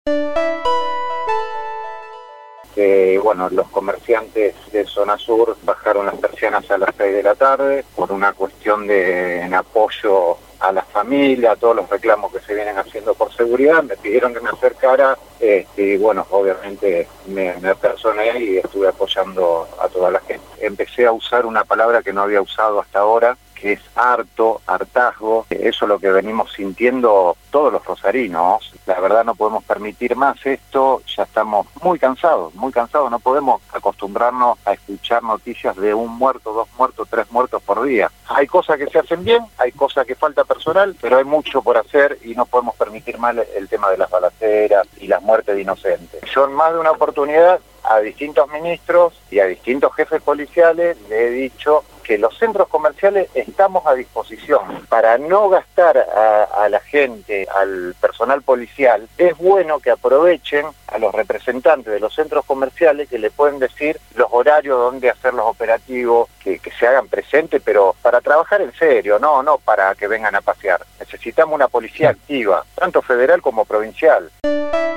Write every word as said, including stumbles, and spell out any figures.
Eh, bueno, los comerciantes de zona sur bajaron las persianas a las seis de la tarde por una cuestión de en apoyo a la familia, a todos los reclamos que se vienen haciendo por seguridad. Me pidieron que me acercara este, y bueno, obviamente me, me personé y estuve apoyando a toda la gente. Empecé a usar una palabra que no había usado hasta ahora, que es harto, hartazgo. Eso es lo que venimos sintiendo todos los rosarinos. La verdad no podemos permitir más esto, ya estamos muy cansados, muy cansados, no podemos acostumbrarnos a escuchar noticias de un muerto, dos muertos, tres muertos por día. Hay cosas que se hacen bien, hay cosas que falta personal, pero hay mucho por hacer y no podemos permitir más el tema de las balaceras y las muertes de inocentes. Yo en más de una oportunidad a distintos ministros y a distintos jefes policiales le he dicho que los centros comerciales estamos a disposición para no gastar a, a la gente, al personal policial. Es bueno que aprovechen a los representantes de los centros comerciales que le pueden decir los horarios donde hacer los operativos, que, que se hagan presentes, pero para trabajar en serio, no, no para que vengan a pasear. Necesitamos una policía activa, tanto federal como provincial.